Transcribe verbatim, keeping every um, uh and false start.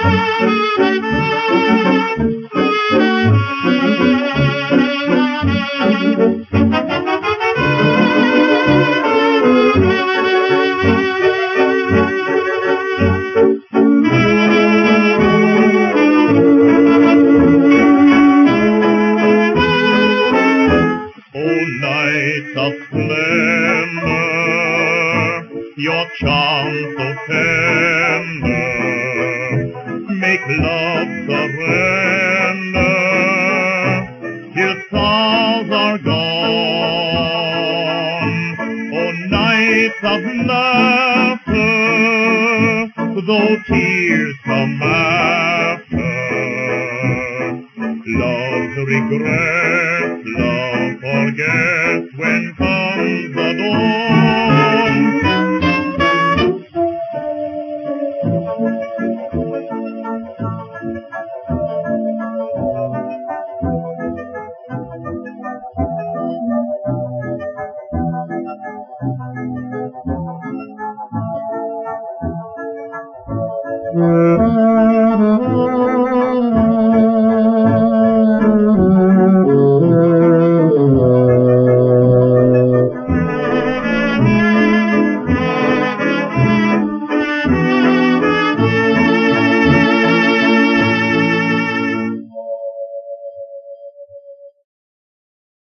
Night of splendor, your charm so tender, make love surrender, till stars are gone. Oh, night of laughter, though tears come after, love regrets, love forget when comes the dawn. Mm-hmm.